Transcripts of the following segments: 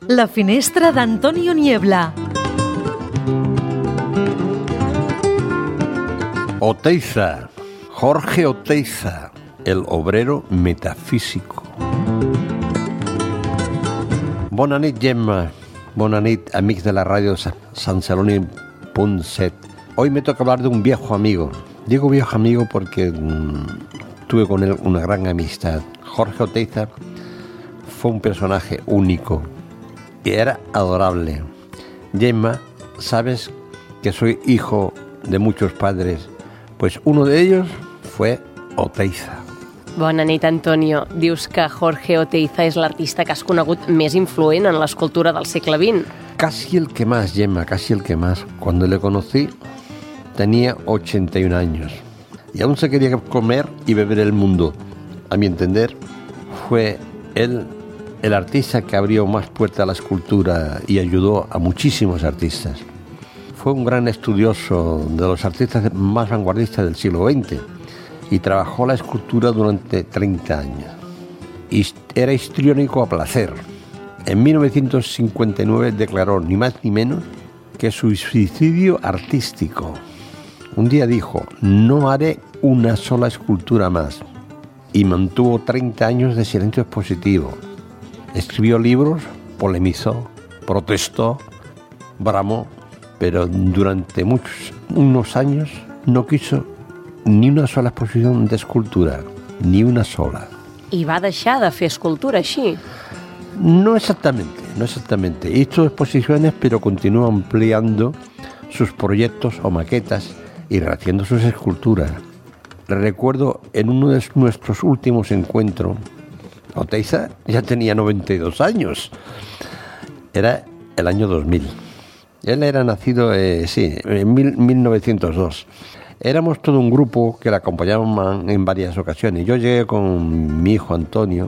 La finestra d'Antonio Niebla. Oteiza, Jorge Oteiza, el obrero metafísico. Bona nit, Gemma. Bona nit, amics de la ràdio Sant Celoni.set. Hoy me toca hablar de un viejo amigo. Digo viejo amigo porque tuve con él una gran amistad. Jorge Oteiza fue un personaje único y era adorable. Gemma, sabes que soy hijo de muchos padres, pues uno de ellos fue Oteiza. Bona nit, Antonio. Dius que Jorge Oteiza és l'artista que has conegut més influent en l'escultura del segle XX. Casi el que más, Gemma, casi el que más. Cuando le conocí tenía 81 años y aún se quería comer y beber el mundo. A mi entender, fue él el artista que abrió más puertas a la escultura y ayudó a muchísimos artistas. Fue un gran estudioso de los artistas más vanguardistas del siglo XX y trabajó la escultura durante 30 años. Y era histriónico a placer. En 1959 declaró ni más ni menos que suicidio artístico. Un día dijo, no haré una sola escultura más. Y mantuvo 30 años de silencio expositivo. Escribió libros, polemizó, protestó, bramó, pero durante unos años no quiso ni una sola exposición de escultura, ni una sola. I va deixar de fer escultura així? No exactamente. Hizo exposiciones, pero continuó ampliando sus proyectos o maquetas y rehaciendo sus esculturas. Recuerdo en uno de nuestros últimos encuentros, Oteiza ya tenía 92 años. Era el año 2000. Él era nacido, en 1902. Éramos todo un grupo que le acompañaban en varias ocasiones. Yo llegué con mi hijo Antonio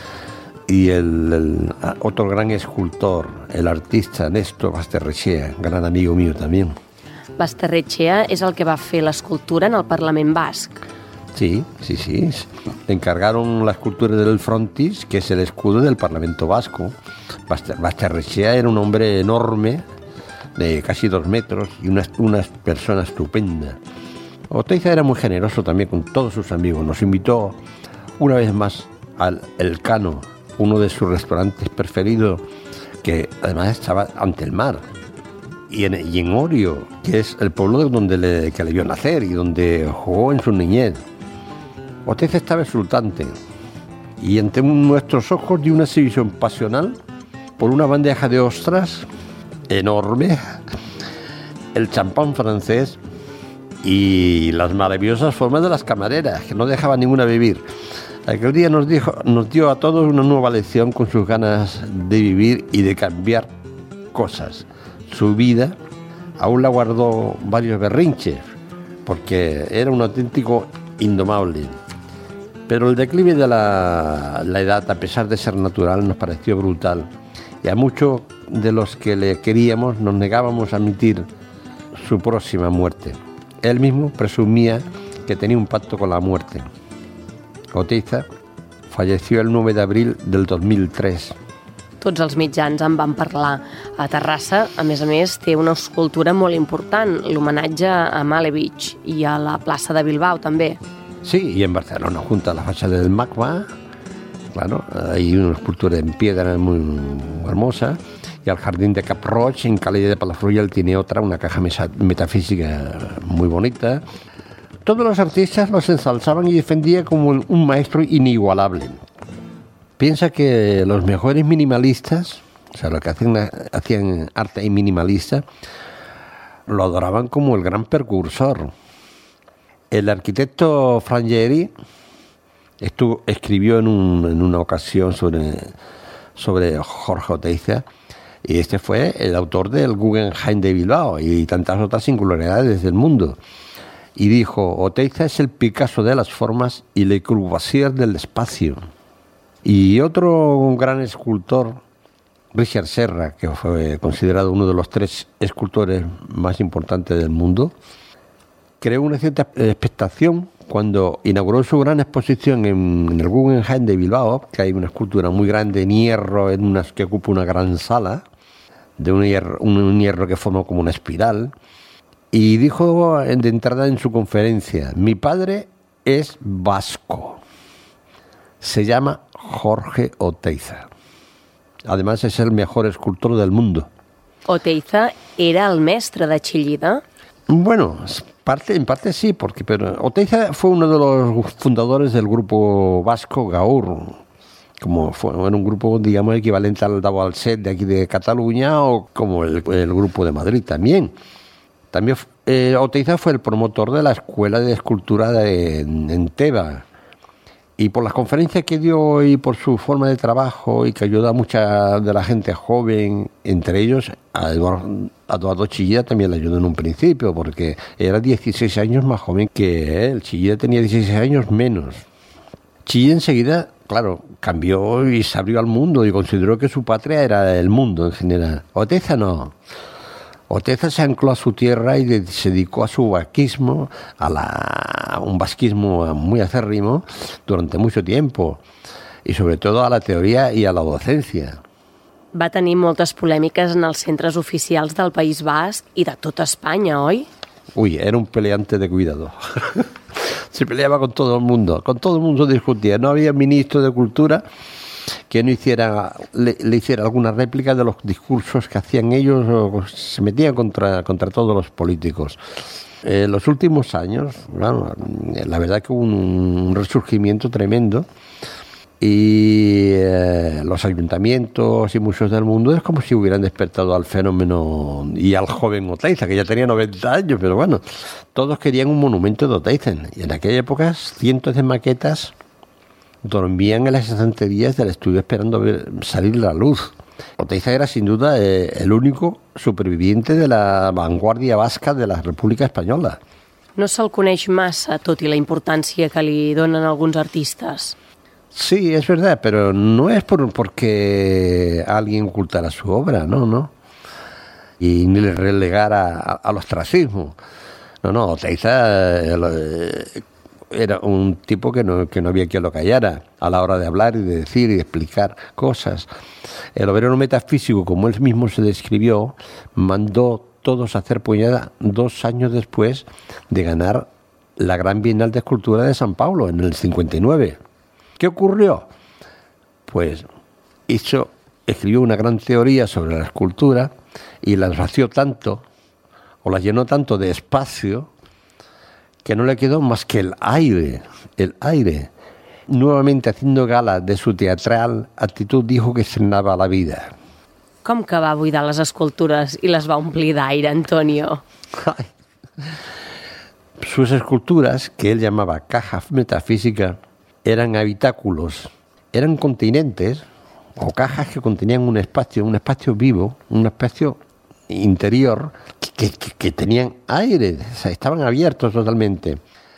y el otro gran escultor, el artista Néstor Basterrechea, gran amigo mío también. Basterrechea és el que va fer l'escultura en el Parlament Basc. Sí. Le encargaron la escultura del frontis, que es el escudo del Parlamento Vasco. Basterrechea era un hombre enorme, de casi 2 metros, y una persona estupenda. Oteiza era muy generoso también con todos sus amigos. Nos invitó una vez más al El Cano, uno de sus restaurantes preferidos, que además estaba ante el mar. Y en Orio, que es el pueblo donde que le vio nacer y donde jugó en su niñez. Oteiza estaba exultante y ante nuestros ojos dio una exhibición pasional por una bandeja de ostras enorme, el champán francés y las maravillosas formas de las camareras, que no dejaban ninguna vivir. Aquel día nos dio a todos una nueva lección con sus ganas de vivir y de cambiar cosas. Su vida aún la guardó varios berrinches, porque era un auténtico indomable. Pero el declive de la edad, a pesar de ser natural, nos pareció brutal. Y a muchos de los que le queríamos nos negábamos a admitir su próxima muerte. Él mismo presumía que tenía un pacto con la muerte. Oteiza falleció el 9 de abril del 2003. Tots els mitjans en van parlar. A Terrassa, a més, té una escultura molt important, l'homenatge a Malevich, i a la plaça de Bilbao també. Sí, y en Barcelona, junto a la fachada del MACBA, claro, hay una escultura en piedra muy hermosa, y al jardín de Cap Roig, en Calella de Palafrugell, tiene otra, una caja metafísica muy bonita. Todos los artistas los ensalzaban y defendían como un maestro inigualable. Piensa que los mejores minimalistas, o sea, los que hacían arte minimalista, lo adoraban como el gran precursor. El arquitecto Frangieri escribió en una ocasión sobre Jorge Oteiza, y este fue el autor del Guggenheim de Bilbao y tantas otras singularidades del mundo. Y dijo, Oteiza es el Picasso de las formas y Le Corbusier del espacio. Y otro gran escultor, Richard Serra, que fue considerado uno de los 3 escultores más importantes del mundo, creó una cierta expectación cuando inauguró su gran exposición en el Guggenheim de Bilbao, que hay una escultura muy grande en hierro que ocupa una gran sala, de un hierro que forma como una espiral, y dijo de entrada en su conferencia: mi padre es vasco, se llama Jorge Oteiza. Además es el mejor escultor del mundo. Oteiza era el mestre de Chillida? Bueno, en parte sí, pero Oteiza fue uno de los fundadores del grupo vasco Gaur, era un grupo, digamos, equivalente al Davo Alset de aquí de Cataluña, o como el grupo de Madrid también. También Oteiza fue el promotor de la escuela de escultura en Teba. Y por las conferencias que dio y por su forma de trabajo, y que ayuda a mucha de la gente joven, entre ellos a Eduardo Chillida también le ayudó en un principio, porque era 16 años más joven que él. Chillida tenía 16 años menos. Chillida enseguida, claro, cambió y se abrió al mundo y consideró que su patria era el mundo en general. Oteiza no. Oteiza se ancló a su tierra y se dedicó a su vasquismo, un vasquismo muy acérrimo durante mucho tiempo, y sobre todo a la teoria y a la docencia. Va tenir moltes polèmiques en els centres oficials del País Basc i de tota Espanya, oi? Uy, era un peleante de cuidado. Se peleaba con todo el mundo discutía. No había ministro de Cultura que no le hiciera alguna réplica de los discursos que hacían ellos, o se metían contra todos los políticos. En los últimos años, bueno, la verdad que hubo un resurgimiento tremendo, y los ayuntamientos y museos del mundo es como si hubieran despertado al fenómeno y al joven Oteiza, que ya tenía 90 años, pero bueno, todos querían un monumento de Oteiza, y en aquella época cientos de maquetas dormían en las estanterías del estudio esperando salir la luz. Oteiza era sin duda el único superviviente de la vanguardia vasca de la República Española. No se'l coneix massa, tot i la importància que li donen alguns artistes. Sí, es verdad, pero no es porque alguien ocultara su obra, no. Y ni le relegara al ostracismo. No, Oteiza era un tipo que no había quien lo callara a la hora de hablar y de decir y de explicar cosas. El obrero metafísico, como él mismo se describió, mandó todos a hacer puñada 2 años después de ganar la Gran Bienal de Escultura de San Paulo, en el 59. ¿Qué ocurrió? Pues escribió una gran teoría sobre la escultura y las vació tanto, o las llenó tanto de espacio, que no le quedó más que el aire. Nuevamente, haciendo gala de su teatral actitud, dijo que estrenaba la vida. Com que va buidar les escultures i les va omplir d'aire, Antonio? Sus esculturas, que él llamaba cajas metafísicas, eran habitáculos, eran continentes o cajas que contenían un espacio vivo, un espacio interior que tenían aire, o sea, estaban abiertos totalmente.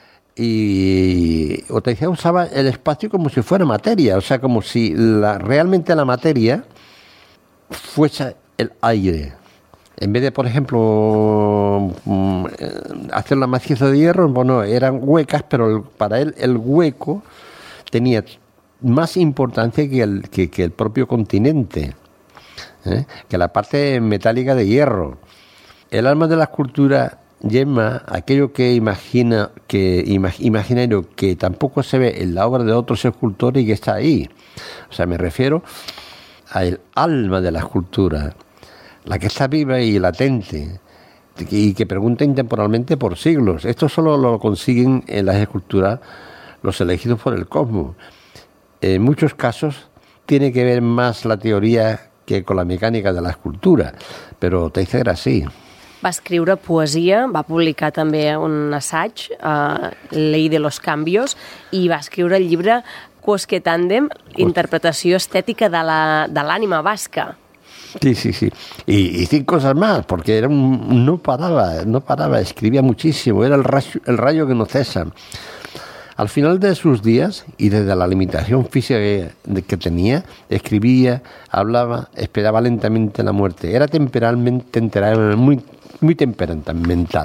Y Oteiza usaba el espacio como si fuera materia, o sea, como si realmente la materia fuese el aire. En vez de, por ejemplo, hacer la maciza de hierro, bueno, eran huecas, pero para él el hueco tenía más importancia que el propio continente, que la parte metálica de hierro. El alma de la escultura llama aquello imaginario que tampoco se ve en la obra de otros escultores y que está ahí. O sea, me refiero al alma de la escultura, la que está viva y latente, y que pregunta intemporalmente por siglos. Esto solo lo consiguen en las esculturas los elegidos por el cosmos. En muchos casos tiene que ver más la teoría que con la mecànica de la escultura, però Oteiza era así. Va escriure poesia, va publicar també un assaig, Ley de los Cambios, i va escriure el llibre Quousque Tandem, interpretació estètica de l'ànima basca. Sí. Y 5 cosas más, porque no paraba, escribía muchísimo, era el rayo que no cesa. Al final de sus días, y desde la limitación física que tenía, escribía, hablaba, esperaba lentamente la muerte. Era muy temperamental.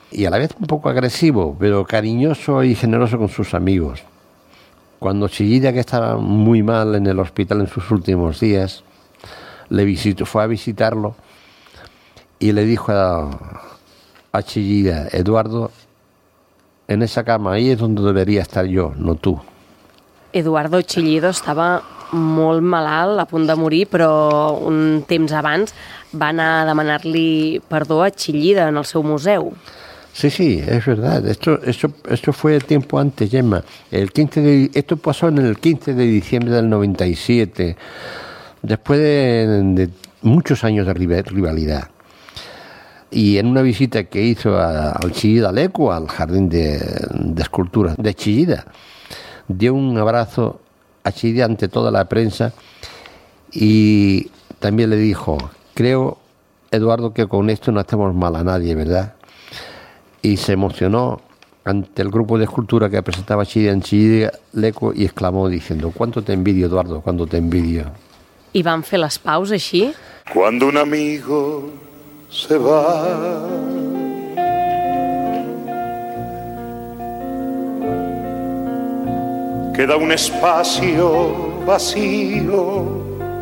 y a la vez un poco agresivo, pero cariñoso y generoso con sus amigos. Cuando Chillida, que estaba muy mal en el hospital en sus últimos días, fue a visitarlo y le dijo a Chillida: Eduardo, en esa cama ahí es donde debería estar yo, no tú. Eduardo Chillido estava molt malalt, a punt de morir, però un temps abans va anar a demanar-li perdó a Chillida en el seu museu. Sí, es verdad. Esto fue tiempo antes, Gemma. Esto pasó en el 15 de diciembre del 97, después de muchos años de rivalidad. Y en una visita que hizo al Chillida Leku, al jardín de esculturas de Chillida, dio un abrazo a Chillida ante toda la prensa y también le dijo: creo, Eduardo, que con esto no hacemos mal a nadie, ¿verdad? Y se emocionó ante el grupo de escultura que presentaba Chillida en Chillida Leku y exclamó diciendo: ¿cuánto te envidio, Eduardo? ¿Cuánto te envidio? I van fer les paus així? Cuando un amigo se va, queda un espacio vacío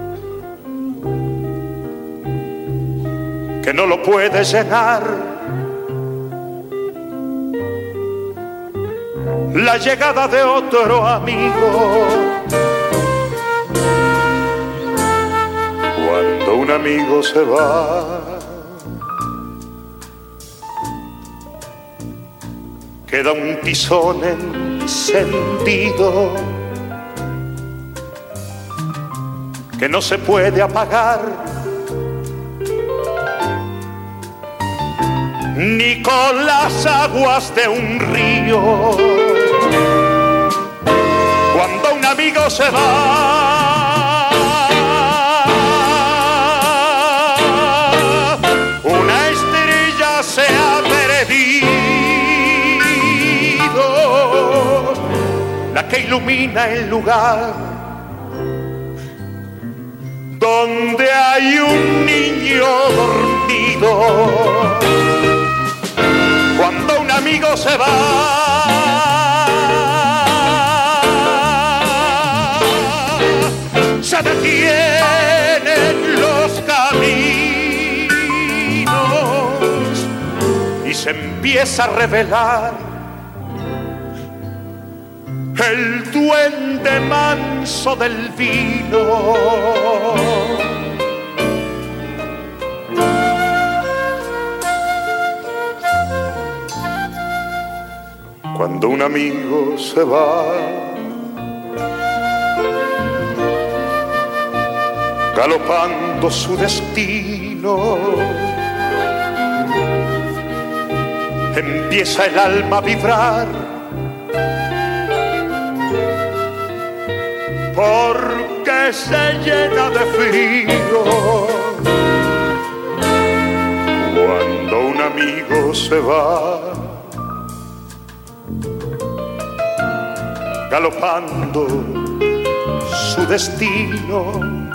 que no lo puede llenar la llegada de otro amigo. Cuando un amigo se va, queda un tizón encendido que no se puede apagar ni con las aguas de un río. Cuando un amigo se va, una estrella se ha perdido, la que ilumina el lugar donde hay un niño dormido. Cuando un amigo se va, se detienen los caminos y se empieza a revelar el duende manso del vino. Cuando un amigo se va, galopando su destino, empieza el alma a vibrar, porque se llena de frío. Cuando un amigo se va, galopando su destino,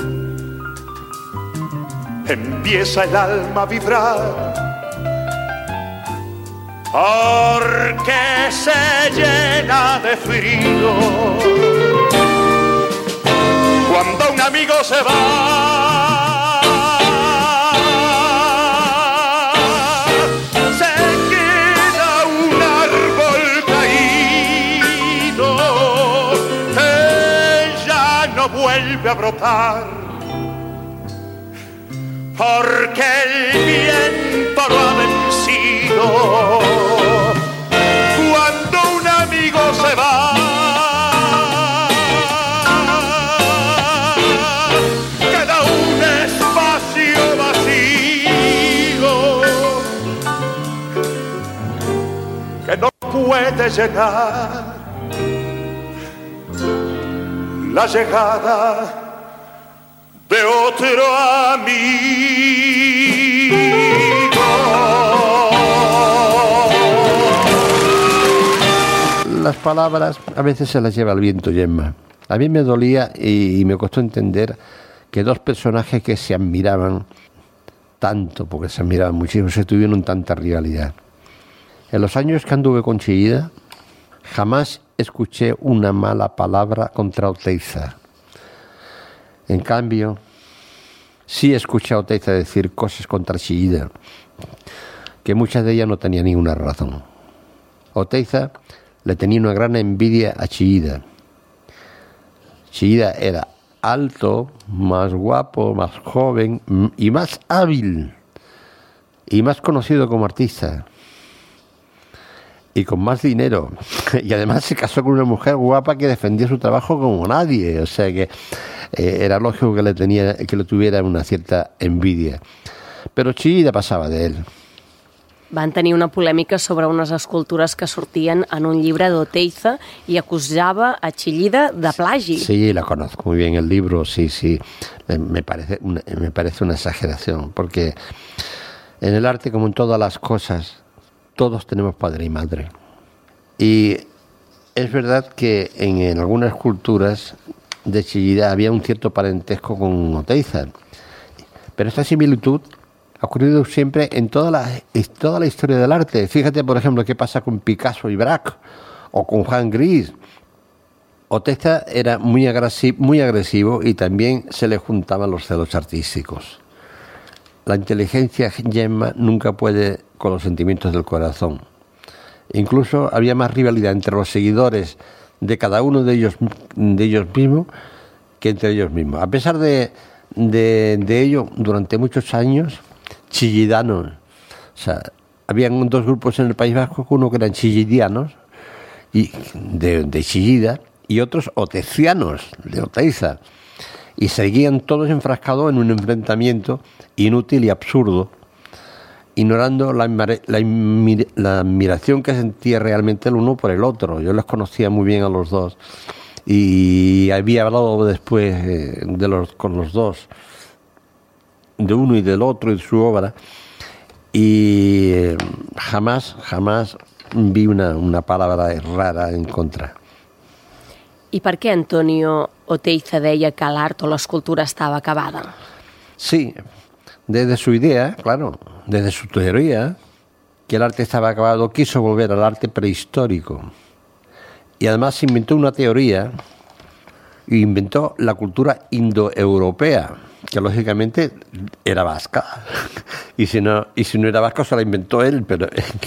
empieza el alma a vibrar, porque se llena de frío. Cuando un amigo se va, se queda un árbol caído que ya no vuelve a brotar, porque el viento lo ha vencido. Cuando un amigo se va, queda un espacio vacío que no puede llenar la llegada de otro amigo. Las palabras a veces se las lleva el viento, Gemma. A mí me dolía y me costó entender que dos personajes que se admiraban tanto, porque se admiraban muchísimo, se tuvieron tanta rivalidad. En los años que anduve con Chillida, jamás escuché una mala palabra contra Oteiza. En cambio, sí escuché a Oteiza decir cosas contra Chillida, que muchas de ellas no tenían ninguna razón. Oteiza le tenía una gran envidia a Chillida. Chillida era alto, más guapo, más joven y más hábil, y más conocido como artista, y con más dinero, y además se casó con una mujer guapa que defendía su trabajo como nadie, o sea que era lógico que le tuviera una cierta envidia, pero Chillida pasaba de él. Van tenir una polèmica sobre unes escultures que sortien en un llibre d'Oteiza i acusava a Chillida de plagi. Sí, la conozco muy bien el libro, sí. Me parece una exageración, porque en el arte, como en todas las cosas, todos tenemos padre y madre. Y es verdad que en algunas culturas de Chillida había un cierto parentesco con Oteiza, pero esta similitud ha ocurrido siempre en toda la historia del arte. Fíjate, por ejemplo, qué pasa con Picasso y Braque, o con Juan Gris. Oteiza era muy agresivo y también se le juntaban los celos artísticos. La inteligencia yemma nunca puede con los sentimientos del corazón. Incluso había más rivalidad entre los seguidores de cada uno de ellos mismos que entre ellos mismos. A pesar de ello, durante muchos años, chillidanos, o sea, habían dos grupos en el País Vasco, uno que eran chillidianos y de Chillida, y otros oteizianos de Oteiza, y seguían todos enfrascados en un enfrentamiento inútil y absurdo, ignorando la admiración que sentía realmente el uno por el otro. Yo los conocía muy bien a los dos y había hablado después con los dos, de uno y del otro, y de su obra, y jamás vi una palabra rara en contra. I per què Antonio Oteiza deia que l'art o l'escultura estava acabada? Sí, desde su idea, claro, desde su teoría, que el arte estaba acabado, quiso volver al arte prehistórico. Y además inventó una teoría, y inventó la cultura indoeuropea, que lógicamente era vasca. Y si no era vasca, se la inventó él, pero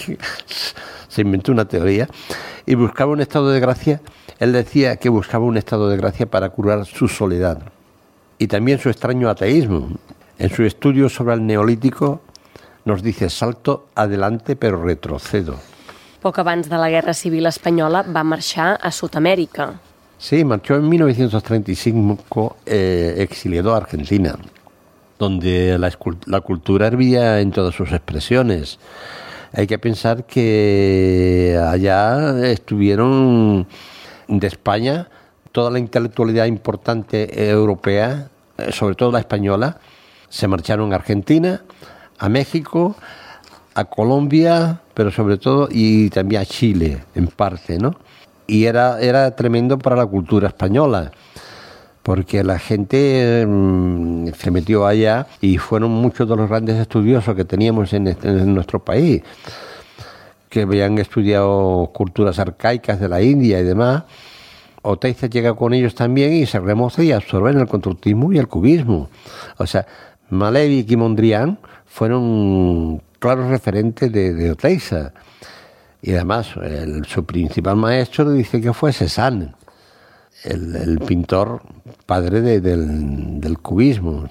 se inventó una teoría. Y buscaba un estado de gracia. Él decía que buscaba un estado de gracia para curar su soledad. Y también su extraño ateísmo. En su estudio sobre el Neolítico nos dice: salto adelante pero retrocedo. Poc abans de la Guerra Civil Espanyola va marxar a Sud-amèrica. Sí, marchó en 1935, exiliado a Argentina, donde la cultura hervía en todas sus expresiones. Hay que pensar que allá estuvieron de España toda la intelectualidad importante europea, sobre todo la española, se marcharon a Argentina, a México, a Colombia, pero sobre todo, y también a Chile, en parte, ¿no? Y era tremendo para la cultura española, porque la gente se metió allá y fueron muchos de los grandes estudiosos que teníamos en nuestro país, que habían estudiado culturas arcaicas de la India y demás. Oteiza llega con ellos también y se remoza y absorbe en el constructivismo y el cubismo. O sea, Malevich y Mondrian fueron claros referentes de Oteiza. Y además, su principal maestro dice que fue Cézanne, el pintor padre del cubismo.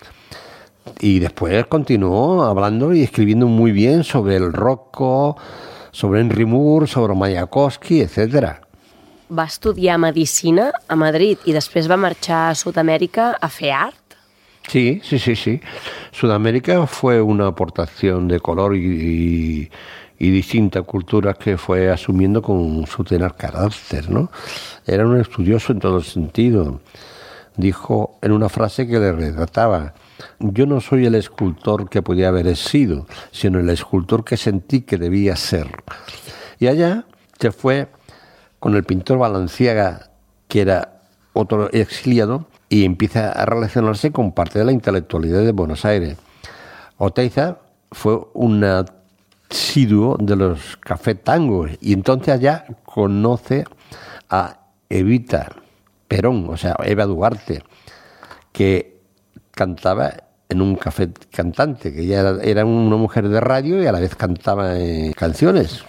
Y después continuó hablando y escribiendo muy bien sobre el Rocco, sobre Henry Moore, sobre Mayakovsky, etc. Va estudiar medicina a Madrid i després va marxar a Sud-amèrica a fer art? Sí. Sudamérica fue una aportación de color y distintas culturas que fue asumiendo con su tenar carácter, ¿no? Era un estudioso en todo sentido. Dijo en una frase que le retrataba: yo no soy el escultor que podía haber sido, sino el escultor que sentí que debía ser. Y allá se fue con el pintor Balenciaga, que era otro exiliado, y empieza a relacionarse con parte de la intelectualidad de Buenos Aires. Oteiza fue una asiduo de los café tangos y entonces allá conoce a Evita Perón, o sea, Eva Duarte, que cantaba en un café cantante, que ella era una mujer de radio y a la vez cantaba canciones.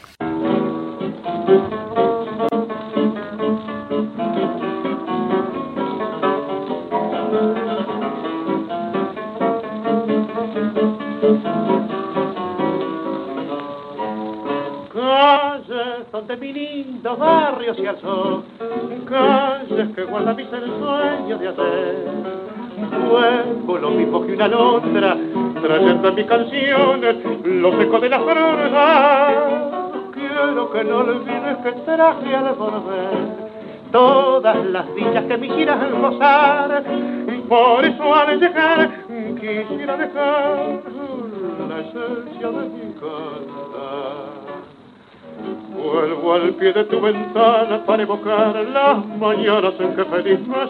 Calles donde mi lindo barrio se alzó, calles que guardan mis ensueños de ayer. Vuelvo lo mismo que una alondra, trayendo en mis canciones los ecos de la verdad. Quiero que no olvides que traje al volver todas las dichas que me hicieran gozar. Por eso al llegar quisiera dejar la esencia de mi cantar. Vuelvo al pie de tu ventana para evocar las mañanas en que feliz me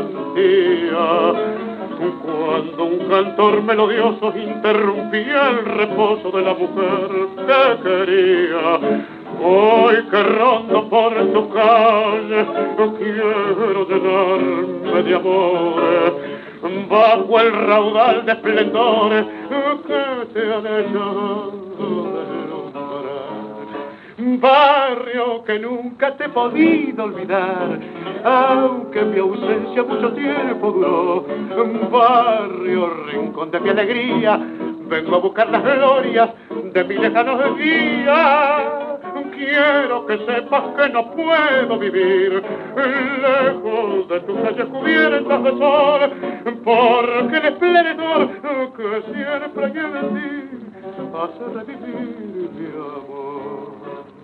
sentía, cuando un cantor melodioso interrumpía el reposo de la mujer que quería. Hoy que rondo por tu calle, quiero llenarme de amor, bajo el raudal de esplendores que te han hecho deslumbrar. Barrio que nunca te he podido olvidar, aunque mi ausencia mucho tiempo duró. Barrio, rincón de mi alegría, vengo a buscar las glorias de mis lejanos días. Quiero que sepas que no puedo vivir lejos de tus calles cubiertas de sol, porque el esplendor que siempre hay en ti hace revivir mi amor.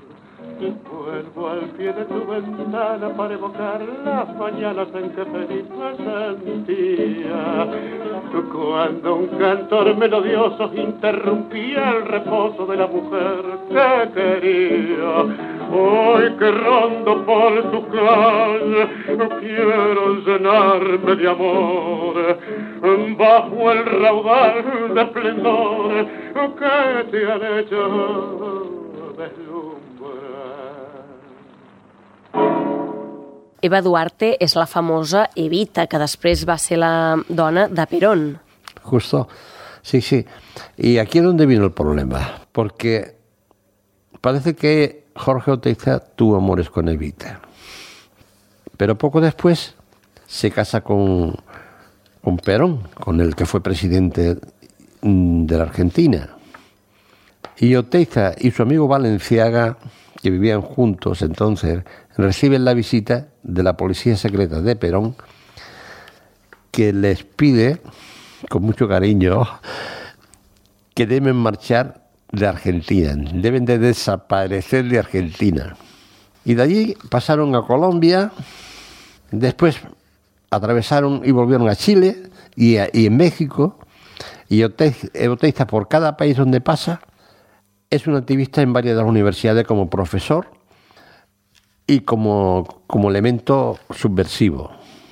Vuelvo al pie de tu ventana para evocar las mañanas en que feliz me sentía, cuando un cantor melodioso interrumpía el reposo de la mujer que quería. Hoy que rondo por tu calle, quiero llenarme de amor, bajo el raudal de esplendor que te han hecho deslumbrar. Eva Duarte és la famosa Evita, que després va ser la dona de Perón. Justo, sí, sí. Y aquí es donde vino el problema, porque parece que Jorge Oteiza tuvo amores con Evita, pero poco después se casa con Perón, con el que fue presidente de la Argentina. Y Oteiza y su amigo Balenciaga, que vivían juntos entonces, reciben la visita de la policía secreta de Perón, que les pide, con mucho cariño, que deben marchar de Argentina, deben de desaparecer de Argentina. Y de allí pasaron a Colombia, después atravesaron y volvieron a Chile y en México, y Oteiza, por cada país donde pasa, es un activista en varias de las universidades como profesor y como elemento subversivo.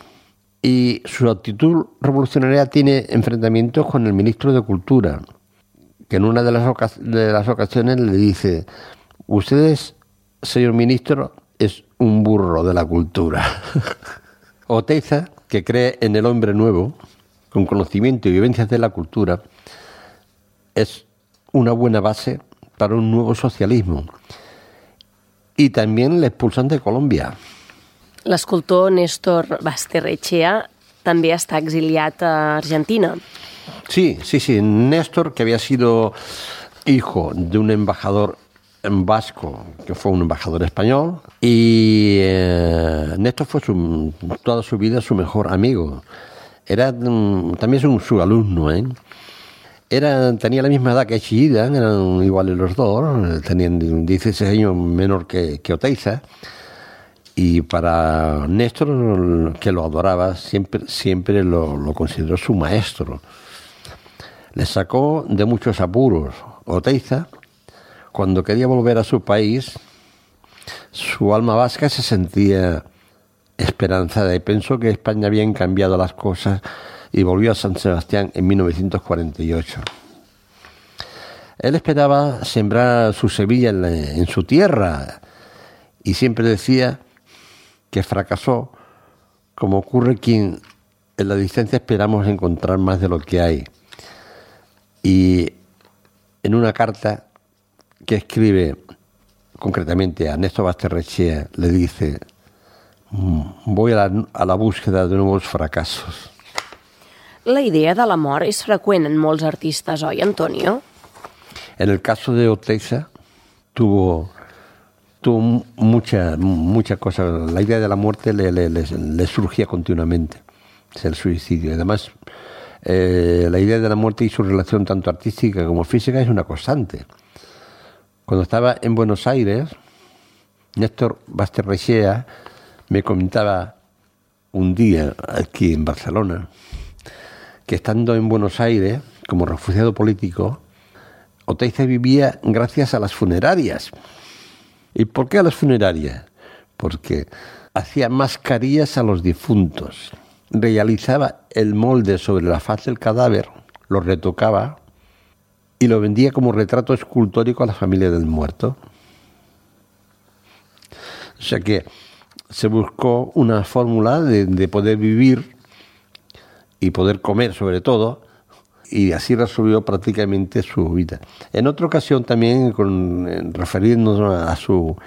Y su actitud revolucionaria tiene enfrentamientos con el ministro de Cultura, que en una de las ocasiones le dice: usted, señor ministro, es un burro de la cultura. Oteiza, que cree en el hombre nuevo, con conocimiento y vivencias de la cultura, es una buena base para un nuevo socialismo. Y también le expulsan de Colombia. L'escultor Néstor Basterrechea també està exiliat a Argentina. Sí. Néstor, que había sido hijo de un embajador vasco, que fue un embajador español, y Néstor fue toda su vida su mejor amigo. Era también su alumno, ¿eh? Tenía la misma edad que Chillida, eran iguales los dos, tenían 16 años menor que Oteiza, y para Néstor, que lo adoraba, siempre lo consideró su maestro. Le sacó de muchos apuros. Oteiza, cuando quería volver a su país, su alma vasca se sentía esperanzada y pensó que España habían cambiado las cosas, y volvió a San Sebastián en 1948. Él esperaba sembrar su semilla en su tierra y siempre decía que fracasó, como ocurre quien en la distancia esperamos encontrar más de lo que hay. Y en una carta que escribe concretamente a Néstor Basterrechea, le dice: voy a la búsqueda de nuevos fracasos. La idea de la mort és freqüent en molts artistes, oi, Antonio? En el caso de Oteiza tuvo mucha cosa. La idea de la muerte le surgía continuamente. Es el suicidio. Además, la idea de la muerte y su relación tanto artística como física es una constante. Cuando estaba en Buenos Aires, Néstor Basterrechea me comentaba un día aquí en Barcelona que estando en Buenos Aires como refugiado político, Oteiza vivía gracias a las funerarias. ¿Y por qué a las funerarias? Porque hacía mascarillas a los difuntos, realizaba el molde sobre la faz del cadáver, lo retocaba y lo vendía como retrato escultórico a la familia del muerto. O sea que se buscó una fórmula de poder vivir y poder comer sobre todo, y así resolvió prácticamente su vida. En otra ocasión también, refiriéndonos a su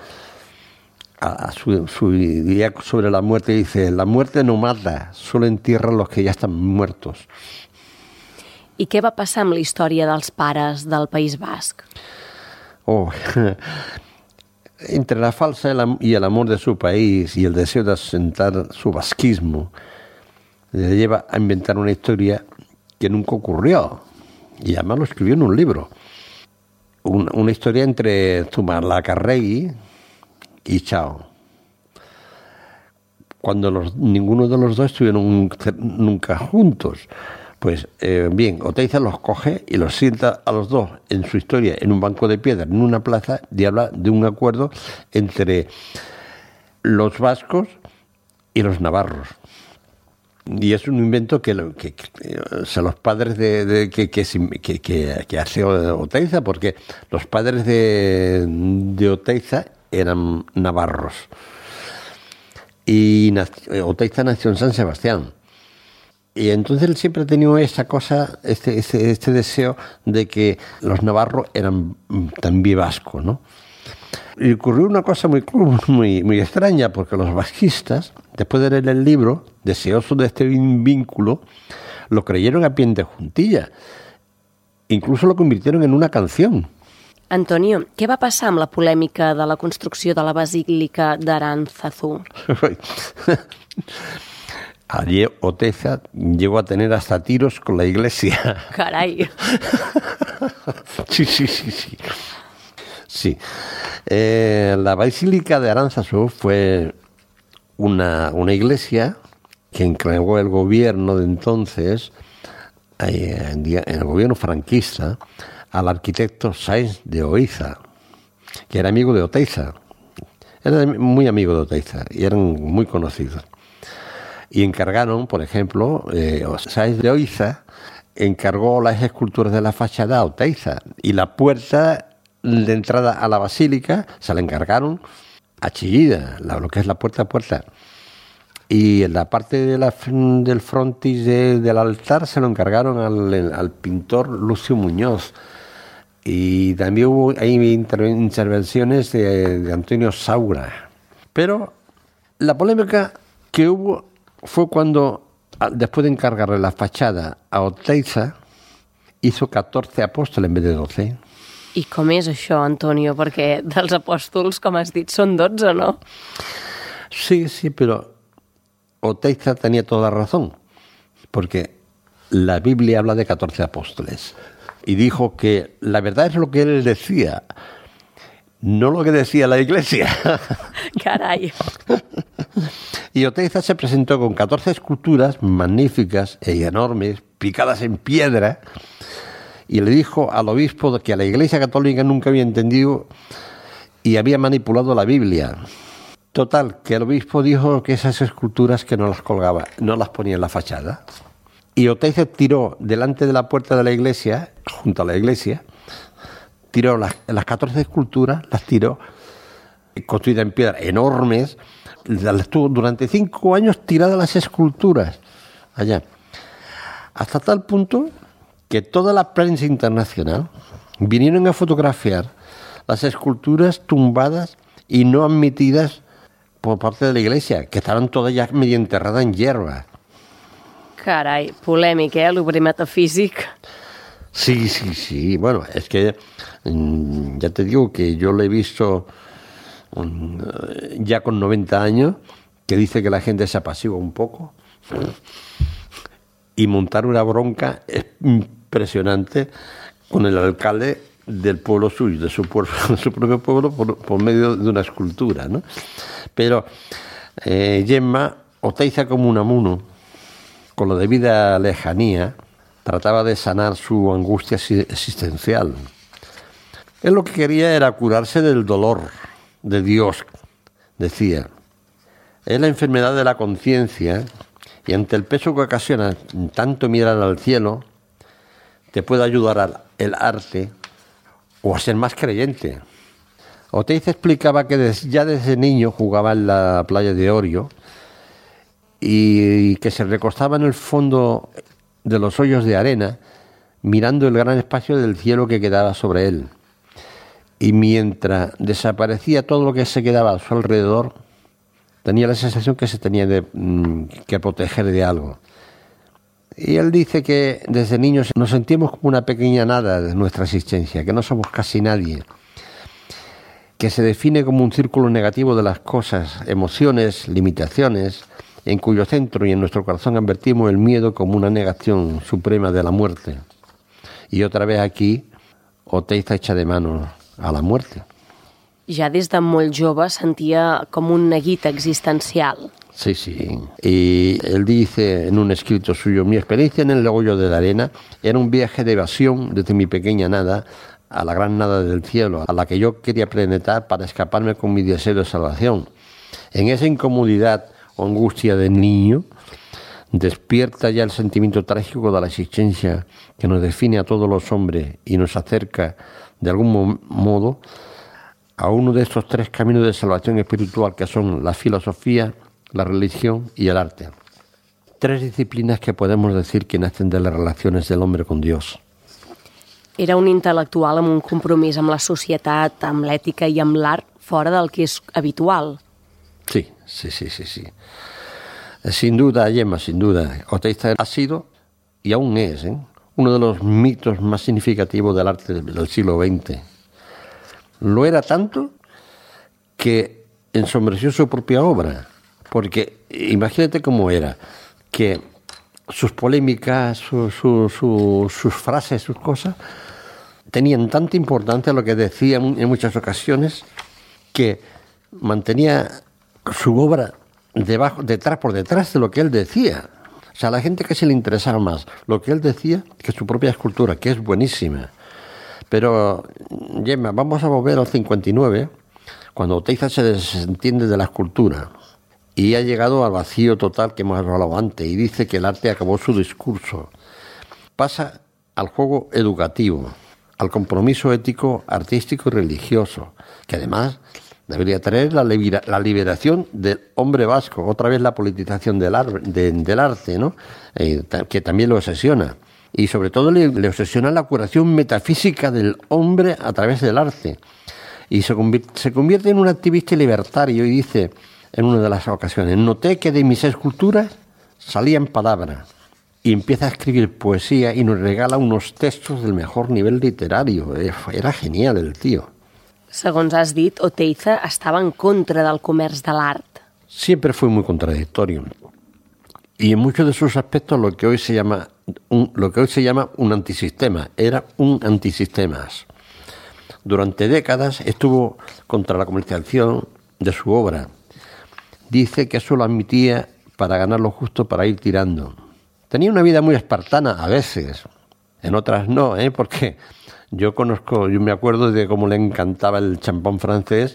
idea sobre la muerte, dice: la muerte no mata, solo entierra a los que ya están muertos. I què va passar amb la història dels pares del País Basc? Entre la falsa y el amor de su país y el deseo de asentar su basquismo, le lleva a inventar una historia que nunca ocurrió, y además lo escribió en un libro. Una historia entre Zumalacárregui y Chao, cuando ninguno de los dos estuvieron nunca juntos. Pues bien, Oteiza los coge y los sienta a los dos en su historia en un banco de piedra, en una plaza, y habla de un acuerdo entre los vascos y los navarros. Y es un invento que los padres que hace Oteiza, porque los padres de Oteiza eran navarros. Y Oteiza nació en San Sebastián. Y entonces él siempre ha tenido esa cosa, este deseo de que los navarros eran también vascos, ¿no? Y ocurrió una cosa muy extraña, porque los vasquistas, después de leer el libro, deseosos de este vínculo, lo creyeron a pie de juntilla. Incluso lo convirtieron en una canción. Antonio, què va passar amb la polèmica de la construcció de la Basílica d'Aránzazu? Allí Oteiza llegó a tener hasta tiros con la iglesia. Carai! Sí. Sí. La Basílica de Aránzazu fue una iglesia que encargó el gobierno de entonces, en el gobierno franquista, al arquitecto Sáenz de Oiza, que era amigo de Oteiza. Era muy amigo de Oteiza y eran muy conocidos. Y encargaron, por ejemplo, Sáenz de Oiza encargó las esculturas de la fachada a Oteiza, y la puerta de entrada a la basílica se la encargaron a Chillida, lo que es la puerta a puerta. Y en la parte del frontis del altar se lo encargaron al pintor Lucio Muñoz. Y también hubo ahí intervenciones de Antonio Saura. Pero la polémica que hubo fue cuando, después de encargarle la fachada a Oteiza, hizo 14 apóstoles en vez de 12. I com és això, Antonio? Perquè dels apòstols, com has dit, són 12, ¿no? Sí, pero Oteiza tenía toda la razón, porque la Biblia habla de 14 apóstoles. Y dijo que la verdad es lo que él decía, no lo que decía la iglesia. Carai! Y Oteiza se presentó con 14 esculturas magníficas y enormes, picadas en piedra, y le dijo al obispo que a la Iglesia Católica nunca había entendido y había manipulado la Biblia. Total, que el obispo dijo que esas esculturas que no las colgaba, no las ponía en la fachada. Y Oteiza tiró delante de la puerta de la iglesia, junto a la iglesia, tiró las 14 esculturas, las tiró, construidas en piedra, enormes. Estuvo durante 5 años tiradas las esculturas allá. Hasta tal punto que toda la prensa internacional vinieron a fotografiar las esculturas tumbadas y no admitidas por parte de la Iglesia, que estaban todas ya medio enterradas en hierba. Carai, polèmic, l'obrer metafísic. Sí. Bueno, es que ya te digo que yo lo he visto ya con 90 años, que dice que la gente se apacigua un poco, y montar una bronca es impresionante con el alcalde del pueblo suyo, de su propio pueblo, por medio de una escultura, ¿no? Pero Gemma Oteiza como Unamuno, con la debida lejanía, trataba de sanar su angustia existencial. Él lo que quería era curarse del dolor de Dios, decía. Es la enfermedad de la conciencia, y ante el peso que ocasiona tanto mirar al cielo, te puede ayudar el arte o a ser más creyente. Oteiza explicaba que ya desde niño jugaba en la playa de Orio y que se recostaba en el fondo de los hoyos de arena mirando el gran espacio del cielo que quedaba sobre él. Y mientras desaparecía todo lo que se quedaba a su alrededor, tenía la sensación que se tenía que proteger de algo. Y él dice que desde niños nos sentimos como una pequeña nada de nuestra existencia, que no somos casi nadie, que se define como un círculo negativo de las cosas, emociones, limitaciones, en cuyo centro y en nuestro corazón advertimos el miedo como una negación suprema de la muerte. Y otra vez aquí, Oteiza echa de mano a la muerte. Ja des de molt jove sentia com un neguit existencial. Sí. Y él dice en un escrito suyo, mi experiencia en el hoyo de la arena era un viaje de evasión desde mi pequeña nada a la gran nada del cielo, a la que yo quería penetrar para escaparme con mi deseo de salvación. En esa incomodidad o angustia de niño, despierta ya el sentimiento trágico de la existencia que nos define a todos los hombres y nos acerca de algún modo a uno de estos 3 caminos de salvación espiritual que son la filosofía, la religión y el arte. 3 disciplinas que podemos decir que nacen de las relaciones del hombre con Dios. Era un intel·lectual amb un compromís amb la societat, amb l'ètica i amb l'art fora del que és habitual. Sí. Sin duda, Gemma, sin duda. Oteiza ha sido, y aún es, uno de los mitos más significativos del arte del siglo XX. Lo era tanto que ensombreció su propia obra. Porque imagínate cómo era, que sus polémicas, sus frases, sus cosas, tenían tanta importancia lo que decía en muchas ocasiones, que mantenía su obra por detrás de lo que él decía. O sea, a la gente casi le interesaba más lo que él decía que su propia escultura, que es buenísima. Pero, Gemma, vamos a volver al 59, cuando Oteiza se desentiende de la escultura y ha llegado al vacío total que hemos hablado antes, y dice que el arte acabó su discurso. Pasa al juego educativo, al compromiso ético, artístico y religioso, que además debería traer la liberación del hombre vasco, otra vez la politización del arte, ¿no? Que también lo obsesiona. Y sobre todo le obsesiona la curación metafísica del hombre a través del arte. Y se convierte en un activista libertario y dice en una de las ocasiones, noté que de mis esculturas salían palabras. Y empieza a escribir poesía y nos regala unos textos del mejor nivel literario. Era genial el tío. Segons has dit, Oteiza estava en contra del comerç de l'art. Siempre fue muy contradictorio. Y en muchos de sus aspectos lo que hoy se llama un antisistema. Era un antisistemas. Durante décadas estuvo contra la comercialización de su obra. Dice que eso lo admitía para ganar lo justo para ir tirando. Tenía una vida muy espartana a veces, en otras no, porque yo me acuerdo de cómo le encantaba el champán francés,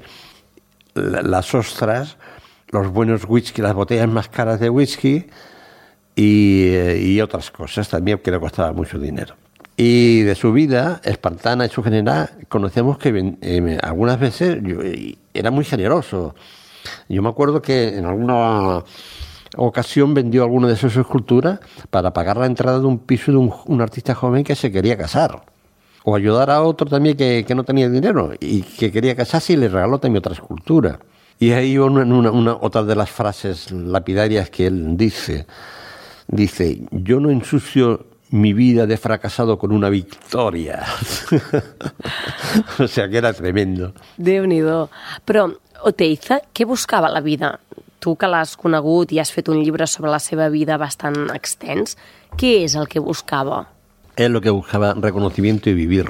las ostras, los buenos whisky, las botellas más caras de whisky y otras cosas también que le costaba mucho dinero. Y de su vida espartana y su general, conocemos que algunas veces era muy generoso. Yo me acuerdo que en alguna ocasión vendió alguna de sus esculturas para pagar la entrada de un piso de un artista joven que se quería casar. O ayudar a otro también que no tenía dinero y que quería casarse y le regaló también otra escultura. Y ahí otra de las frases lapidarias que él dice, yo no ensucio mi vida de fracasado con una victoria. O sea, que era tremendo. Déu-n'hi-do. Però Oteiza, què buscava a la vida? Tu que l'has conegut i has fet un llibre sobre la seva vida bastant extens, què és el que buscava? Él lo que buscaba reconocimiento y vivir.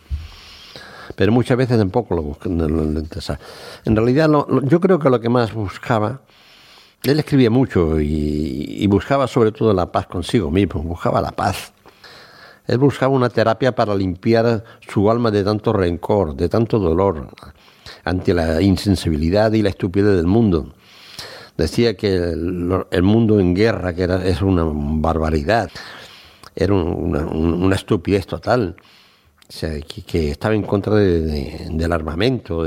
Pero muchas veces tampoco lo buscaba. En realidad, yo creo que lo que más buscaba, él escribía mucho y buscaba sobre todo la paz consigo mismo, buscaba la paz. Él buscaba una terapia para limpiar su alma de tanto rencor, de tanto dolor, ante la insensibilidad y la estupidez del mundo. Decía que el mundo en guerra es una barbaridad, era una estupidez total. O sea, que estaba en contra del armamento.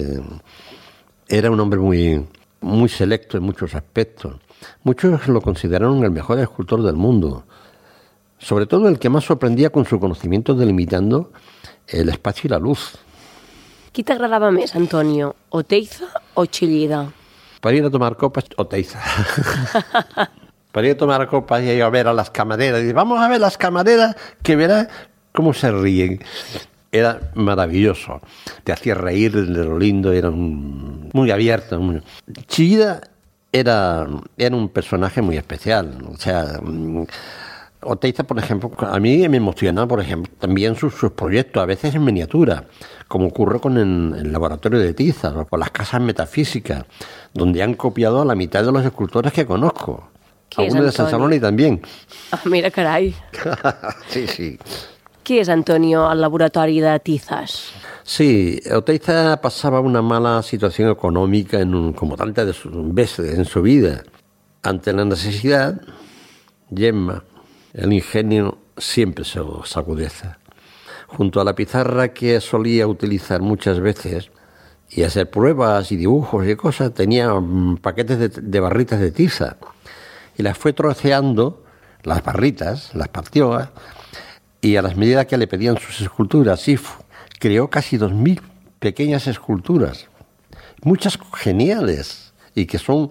Era un hombre muy selecto en muchos aspectos. Muchos lo consideraron el mejor escultor del mundo. Sobre todo el que más sorprendía con su conocimiento delimitando el espacio y la luz. Qui t'agradava més, Antonio? Oteiza o Chillida? Para ir a tomar copas, Oteiza. Para ir a tomar copas y a ver a las camareras. Y vamos a ver las camareras, que verás cómo se ríen. Era maravilloso. Te hacía reír de lo lindo, era muy abierto. Chillida era un personaje muy especial. O sea, Oteiza, por ejemplo, a mí me emociona, por ejemplo, también sus proyectos, a veces en miniatura, como ocurre con el laboratorio de Tiza o con las casas metafísicas, donde han copiado a la mitad de los escultores que conozco. Algunos de San Saloni también. Ah, mira, carai. Sí, sí. Què és, Antonio, el laboratori de Tizas? Sí, Oteiza pasaba una mala situación económica como tantas veces en su vida. Ante la necesidad, Gemma, el ingenio, siempre se agudeza. Junto a la pizarra que solía utilizar muchas veces y hacer pruebas y dibujos y cosas, tenía paquetes de barritas de tiza y las fue troceando, las barritas, las partió, y a las medidas que le pedían sus esculturas, y creó casi 2000 pequeñas esculturas, muchas geniales, y que son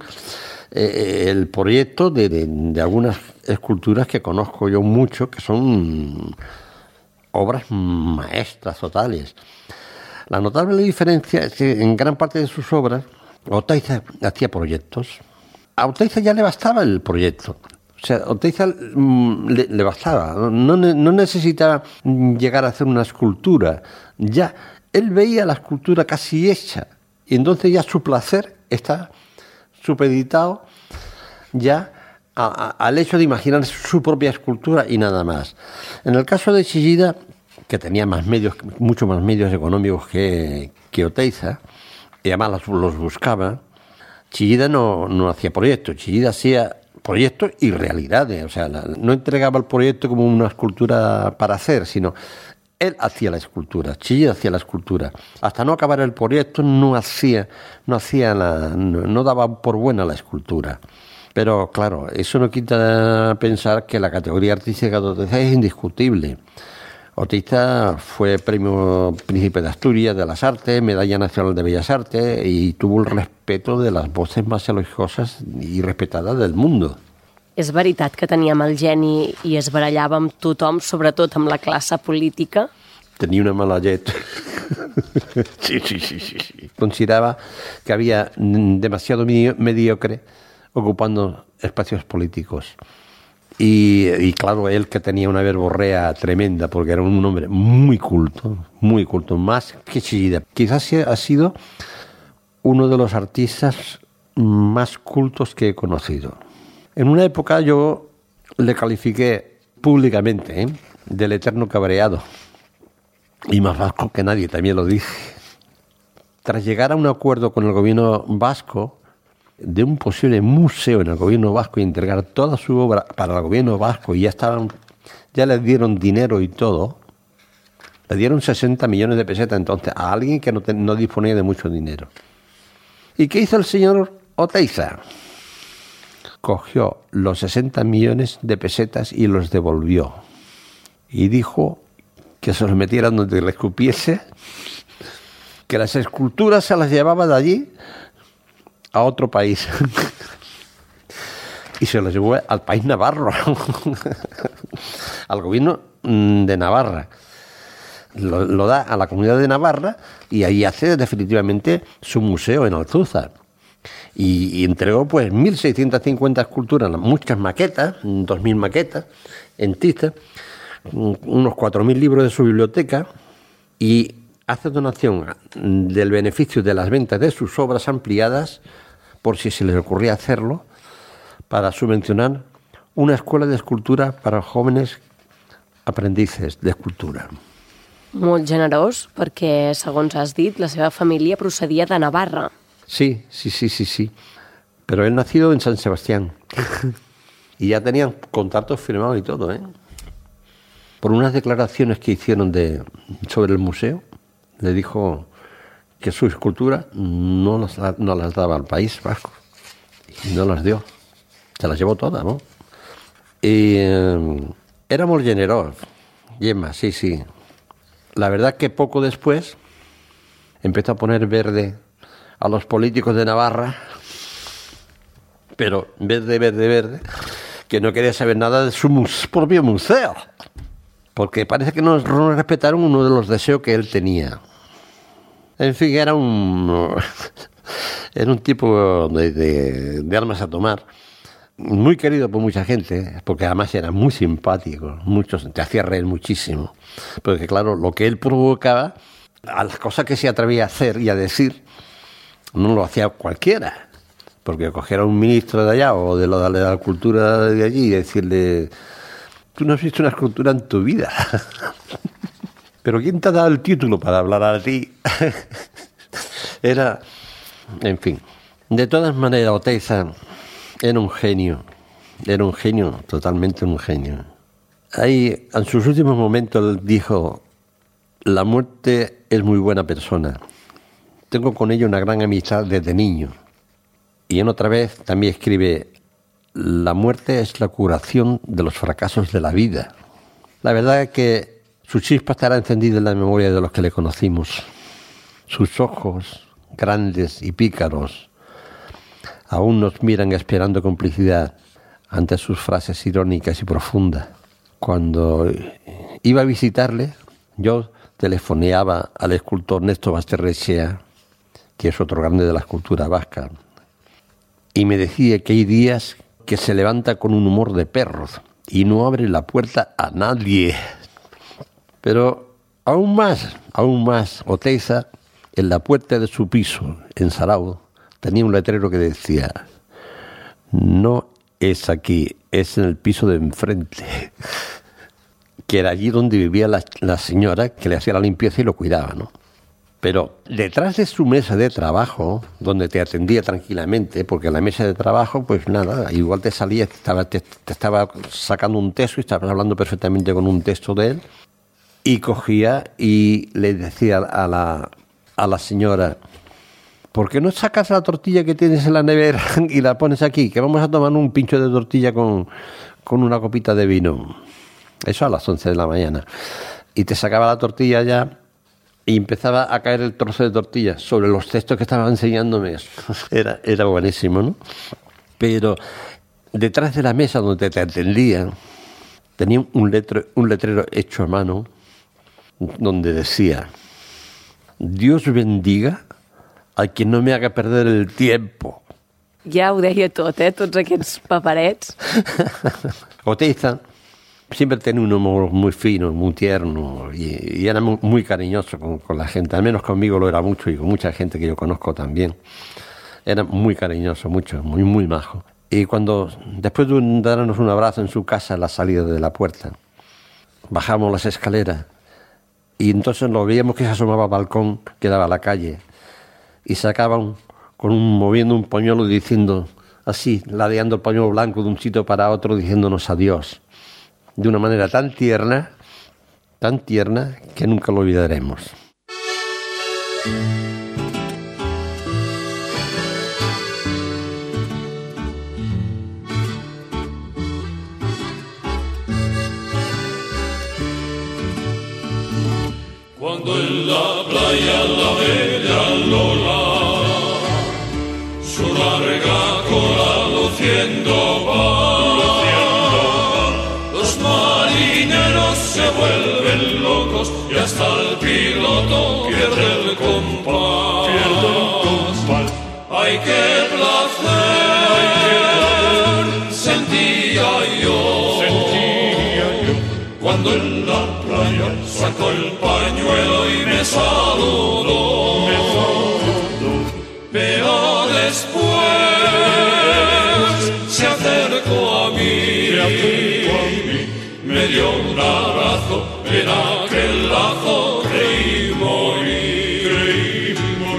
el proyecto de algunas esculturas que conozco yo mucho, que son obras maestras totales. La notable diferencia es que en gran parte de sus obras Oteiza hacía proyectos. A Oteiza ya le bastaba el proyecto. O sea, a Oteiza le bastaba. No necesitaba llegar a hacer una escultura. Ya, él veía la escultura casi hecha. Y entonces ya su placer está supeditado ya al hecho de imaginar su propia escultura y nada más. En el caso de Chillida, que tenía mucho más medios económicos que Oteiza, y además los buscaba, Chillida no hacía proyectos, Chillida hacía proyectos y realidades. O sea, no entregaba el proyecto como una escultura para hacer, sino él hacía la escultura, Chillida hacía la escultura. Hasta no acabar el proyecto no daba por buena la escultura. Pero claro, eso no quita pensar que la categoría artística de Oteiza es indiscutible. Oteiza fue premio Príncipe de Asturias de las Artes, Medalla Nacional de Bellas Artes y tuvo el respeto de las voces más elogiosas y respetadas del mundo. És veritat que tenia mal geni i es barallava amb tothom, sobretot amb la classe política? Tenía una mala llet. Sí. Consideraba que había demasiado mediocre ocupando espacios políticos. Y claro, él que tenía una verborrea tremenda, porque era un hombre muy culto, más que Chillida. Quizás ha sido uno de los artistas más cultos que he conocido. En una época yo le califiqué públicamente del eterno cabreado, y más vasco que nadie, también lo dije. Tras llegar a un acuerdo con el gobierno vasco, de un posible museo en el gobierno vasco y entregar toda su obra para el gobierno vasco, y ya les dieron dinero y todo, Le dieron 60 millones de pesetas entonces a alguien que no disponía de mucho dinero. ¿Y qué hizo el señor Oteiza? Cogió los 60 millones de pesetas y los devolvió. Y dijo que se los metieran donde les cupiese, que las esculturas se las llevaba de allí a otro país. Y se las llevó al país navarro, al gobierno de Navarra. Lo da a la comunidad de Navarra y ahí hace definitivamente su museo en Alzúzar. Y entregó pues 1.650 esculturas, muchas maquetas, 2.000 maquetas en tiza, unos 4.000 libros de su biblioteca, y hace donación del beneficio de las ventas de sus obras ampliadas, por si se les ocurría hacerlo, para subvencionar una escuela de escultura para jóvenes aprendices de escultura. Molt generós, perquè, segons has dit, la seva família procedia de Navarra. Sí. Pero él nacido en San Sebastián. Y ya tenían contratos firmados y todo, ¿eh? Por unas declaraciones que hicieron sobre el museo, le dijo que su escultura no las daba al País Vasco. Y no las dio. Se las llevó todas, ¿no? Y era muy generoso. Gemma, sí. La verdad que poco después empezó a poner verde a los políticos de Navarra, pero verde, que no quería saber nada de su propio museo, porque parece que no respetaron uno de los deseos que él tenía. En fin, era un tipo de armas a tomar, muy querido por mucha gente, porque además era muy simpático, te hacía reír muchísimo, porque claro, lo que él provocaba, a las cosas que se atrevía a hacer y a decir, no lo hacía cualquiera, porque coger a un ministro de allá o de la cultura de allí y decirle, tú no has visto una escultura en tu vida, pero ¿quién te ha dado el título para hablar a ti? Era, en fin, de todas maneras, Oteiza era un genio, totalmente un genio. Ahí, en sus últimos momentos, él dijo, la muerte es muy buena persona. Tengo con ella una gran amistad desde niño. Y en otra vez también escribe, la muerte es la curación de los fracasos de la vida. La verdad es que su chispa estará encendida en la memoria de los que le conocimos. Sus ojos, grandes y pícaros, aún nos miran esperando complicidad ante sus frases irónicas y profundas. Cuando iba a visitarle, yo telefoneaba al escultor Néstor Basterrechea, que es otro grande de la escultura vasca, y me decía que hay días que se levanta con un humor de perros y no abre la puerta a nadie. Pero aún más, Oteiza, en la puerta de su piso, en Sarau, tenía un letrero que decía, no es aquí, es en el piso de enfrente, que era allí donde vivía la señora que le hacía la limpieza y lo cuidaba, ¿no? Pero detrás de su mesa de trabajo, donde te atendía tranquilamente, porque en la mesa de trabajo, pues nada, igual te salía, te estaba sacando un texto y estabas hablando perfectamente con un texto de él, y cogía y le decía a la señora, ¿por qué no sacas la tortilla que tienes en la nevera y la pones aquí? Que vamos a tomar un pincho de tortilla con una copita de vino. Eso a las 11 de la mañana. Y te sacaba la tortilla ya y empezaba a caer el trozo de tortilla sobre los textos que estaba enseñándome. Era buenísimo, ¿no? Pero detrás de la mesa donde te atendían tenía un letrero hecho a mano donde decía, Dios bendiga a quien no me haga perder el tiempo. Ja ho deia tot, tots aquests paperets. Oteiza siempre tenía un humor muy fino, muy tierno y era muy cariñoso con la gente. Al menos conmigo lo era mucho y con mucha gente que yo conozco también. Era muy cariñoso, muy majo. Y cuando, después de darnos un abrazo en su casa a la salida de la puerta, bajamos las escaleras y entonces lo veíamos que se asomaba al balcón que daba a la calle y sacaba moviendo un pañuelo diciendo, así, ladeando el pañuelo blanco de un sitio para otro, diciéndonos adiós, de una manera tan tierna tan tierna que nunca lo olvidaremos. Cuando en la playa la bella Lola su larga cola luciendo va, los marineros se vuelven locos y hasta el piloto pierde el compás. ¡Ay, qué placer sentía yo cuando en la playa sacó el pañuelo y me saludó! Pero después se acercó a mí, me dio un abrazo, en aquel lazo creí morir.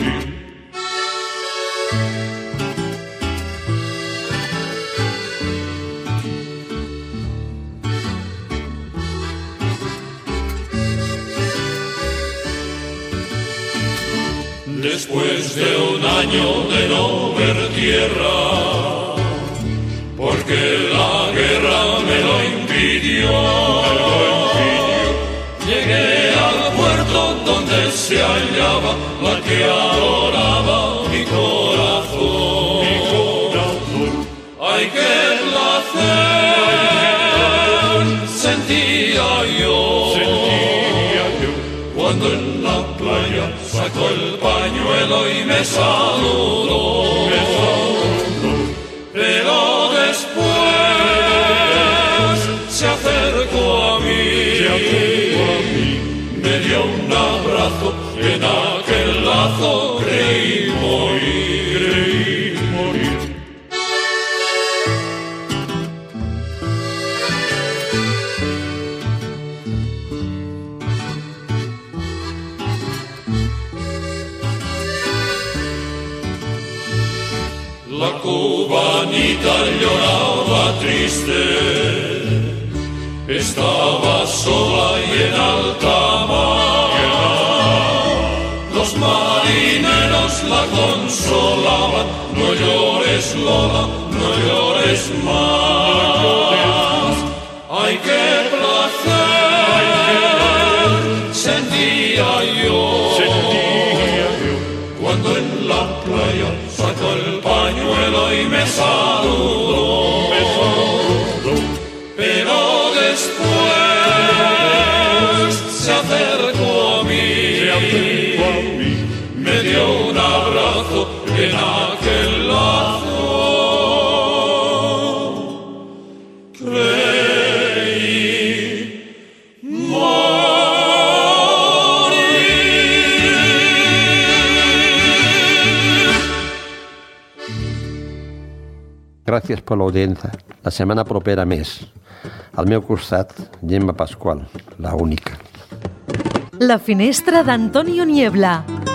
Después de un año de no ver tierra, porque la guerra me lo impidió, llegué al puerto donde se hallaba la que adoraba mi corazón. ¡Ay, qué placer sentía yo cuando en la playa sacó el pañuelo y me saludó! Pero después se acercó a mí, me dio un abrazo, en aquel lazo creí morir. La cubanita lloraba triste, estaba sola y en alta mar. Los marineros la consolaban: no llores, Lola, no llores más. ¡Ay, qué placer sentía yo cuando en la playa sacó el pañuelo y me saludó! Pero después se acercó a mí, me dio un abrazo, en aquel lazo creí Gràcies per l'audiència. La setmana propera més. Al meu costat, Gemma Pasqual, la única. La finestra d'Antonio Niebla.